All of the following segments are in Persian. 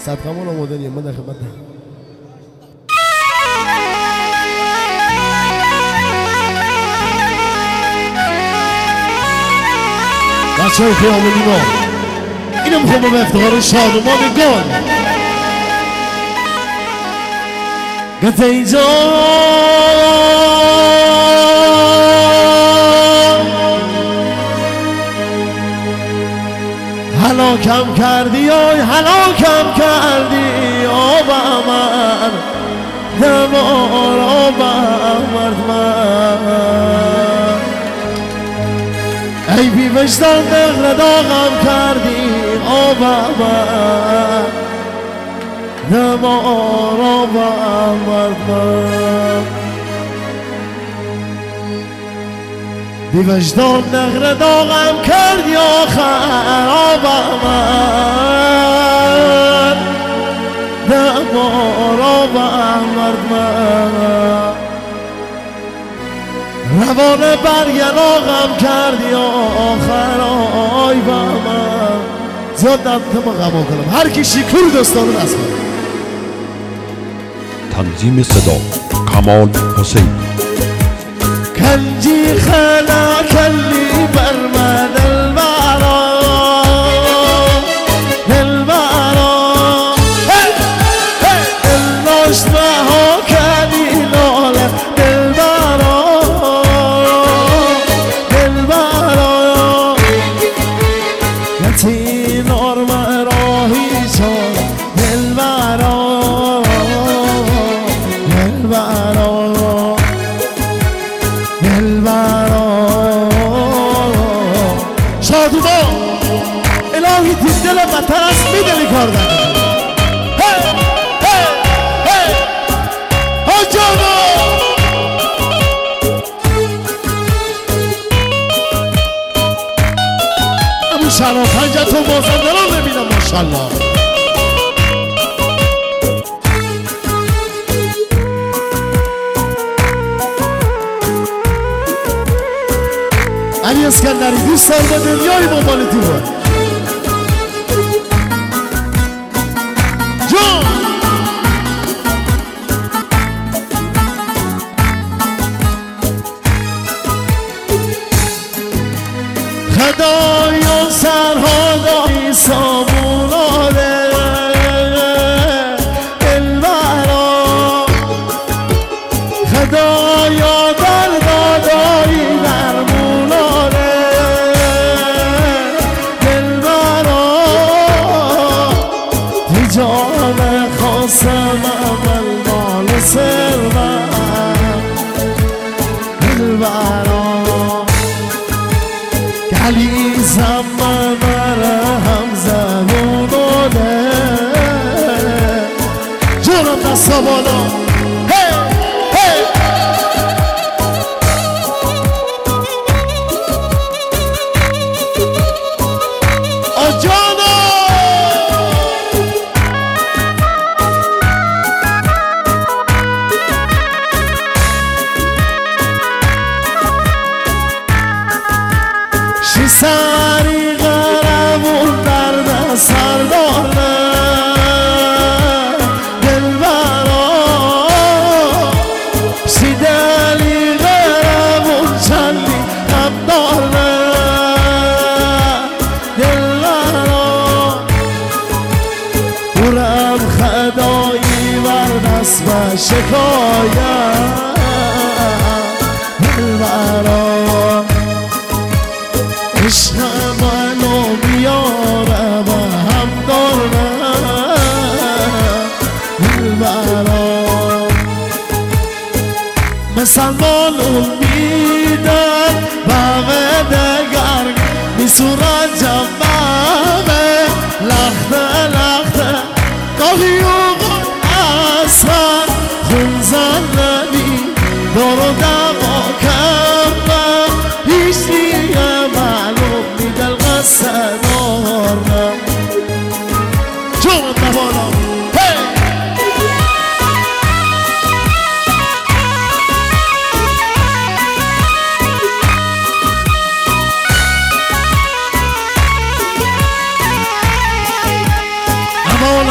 صدقمون آمادنیه من در خدمت بچه های خیامونی ما اینو میخوام به افتخار شادمانگان گفت اینجا هلاکم کردی آی هلاکم کردی آبم من دمار آبم من ای بی وجدان دغل داغم کردی آبم من دمار آبم من بی وجدان نغر داغم کردی آخر آبم من دمار آبم من روان برگراغم کردی آخر آبم من زیاد دمت ما قبول کنم هر کی شیکور دستانو دست کنم تنظیم صدا کمال حسین کنجی خلا کلی برمد البرا البرا الناشت ها کلی لاله البرا البرا یتی نرم راهی جان البرا البرا شادوبا الهی تیم دل وطن است میدلی کار دارم آجانا ابو شرا پنجتون بازندران ببینم ماشالله علی اسکندری 20 سال با دنیای مبال دیوار جان خدایا سرها دایی ساموناره الورا خدایا دردادایی درموناره جان خواستم اول مال سرم البرا گلیزم من هم زبونونه جونم دستا بالا سری غرمون درد سردانه دلبرا سیدلی غرمون چندی غمدانه دلبرا برم خدایی بر دست و شکایت دلبرا عشق منو بیاره و هم دارم البرا مسلمان امیدن بغه دگر بی صورت جمعه لخته لخته گاهی اوقات اصلا خون زننی دار و دما کمه هیچ دیگه معلوم میدل قصه دارم جون تبالا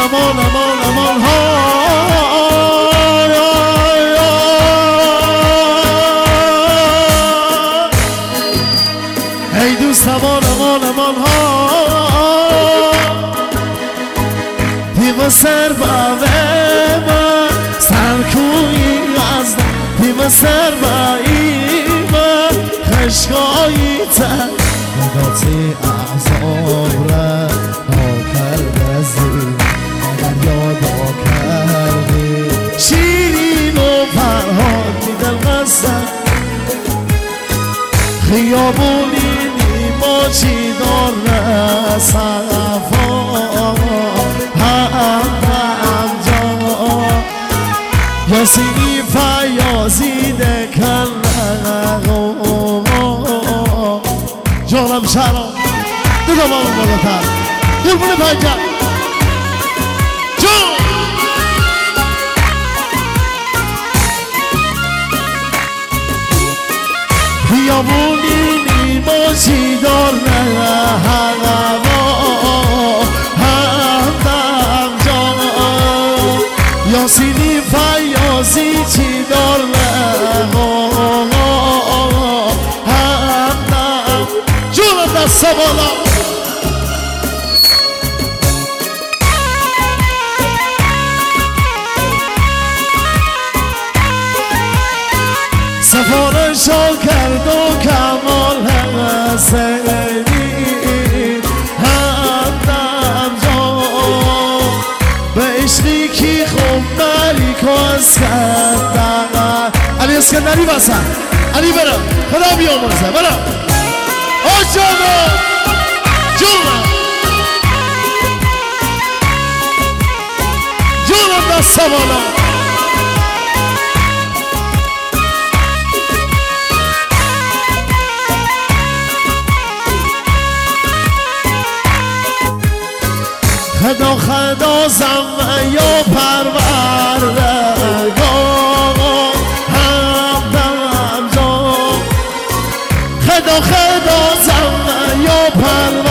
امان امان امان های ای دوست امان امان امان ها دیو سر باوه من سرکوی از دیو سر بایی من خشکایی تن نگاتی اعصاب را کرده زی اگر یادا کردی شیرین و فرهاد میدل قصد خیابونی نیما چی داره صفا همجا یاسینی فیازیده کلغو جانم شهرام دیگه ما اون بالاتر قربون پنجم جان خیابونی نیما چی دار نه هوا همدم جان یاسینی فیازی چی دار نه همدم جون دست بالا سفارشا کرد و کمال حسینی همدم جان به عشقی کی خوب ملیک و اسکندر علی اسکندری بسن علی برم خدا بیامرزه برم آجانا جونم جونم دست بالا خدا خدا زم یا پروردگار همدم جان خدا خدا زم یا پروردگار